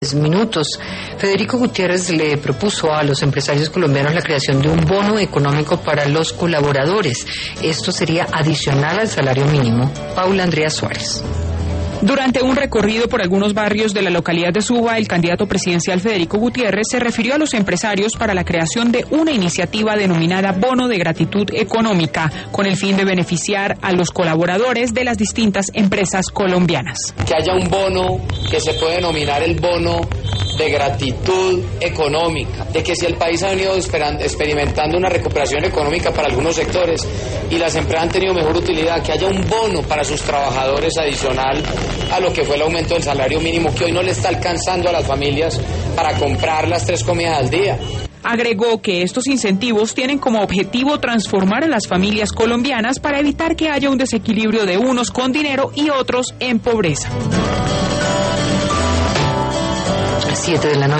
minutos. Federico Gutiérrez le propuso a los empresarios colombianos la creación de un bono económico para los colaboradores. Esto sería adicional al salario mínimo. Paula Andrea Suárez. Durante un recorrido por algunos barrios de la localidad de Suba, el candidato presidencial Federico Gutiérrez se refirió a los empresarios para la creación de una iniciativa denominada Bono de Gratitud Económica, con el fin de beneficiar a los colaboradores de las distintas empresas colombianas. Que haya un bono que se puede denominar el bono de gratitud económica, de que si el país ha venido experimentando una recuperación económica para algunos sectores y las empresas han tenido mejor utilidad, que haya un bono para sus trabajadores adicional a lo que fue el aumento del salario mínimo, que hoy no le está alcanzando a las familias para comprar las 3 comidas al día. Agregó que estos incentivos tienen como objetivo transformar a las familias colombianas para evitar que haya un desequilibrio de unos con dinero y otros en pobreza. 7 de la noche.